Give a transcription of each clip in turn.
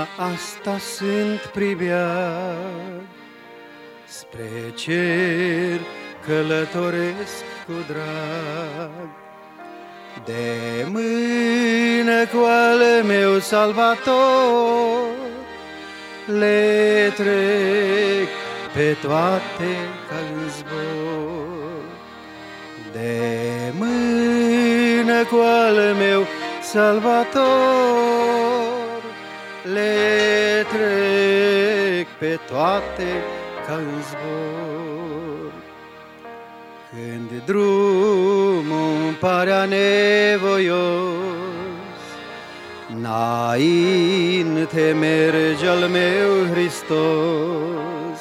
lumina asta sunt privea, spre cer călătoresc cu drag. De mână cu al meu Salvator le trec pe toate ca în zbor. De mână cu al meu Salvator le trec pe toate ca în zbor. Când drumul parea nevoios, înainte merge al meu Hristos.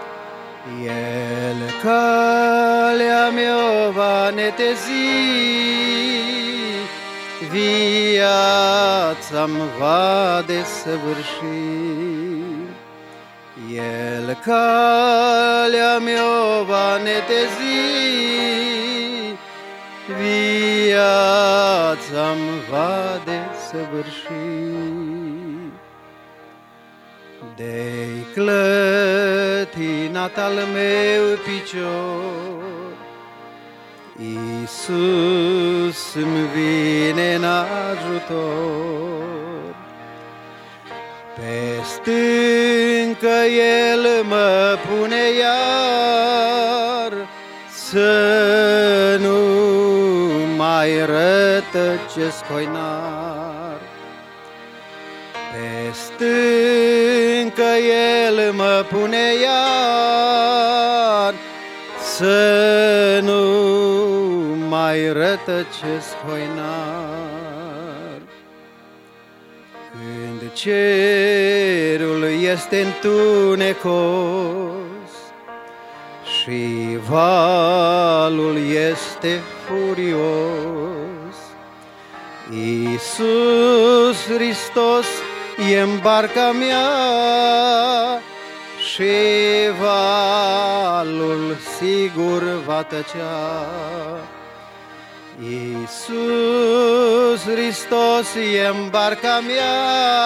El calea mea va netezi, viața-mi va desăvârși. El calea mea va netezi, viața-mi va desăvârși. De-i clătinat al meu picior, Iisus îmi vine în ajutor. Pe stâncă El mă pune iar, să nu mai rătăcesc hoinar. Pe stâncă El mă pune iar, să nu mai rătăcesc hoinar. Când cerul este întunecos și valul este furios, Iisus Hristos e-n barca mea și valul sigur va tăcea. Iisus Hristos e-n barca mea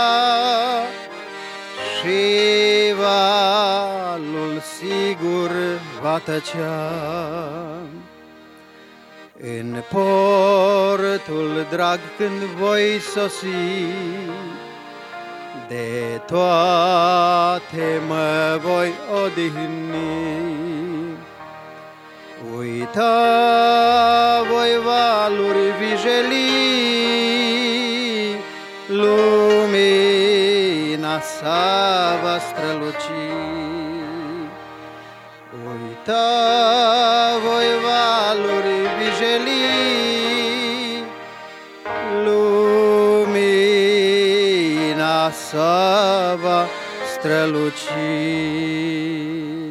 și valul sigur va tăcea. În portul drag când voi sosi, de toate mă voi odihni. Uita voi valuri vijelii, lumina sa va străluci. Uita voi valuri vijelii, lumina sa va străluci.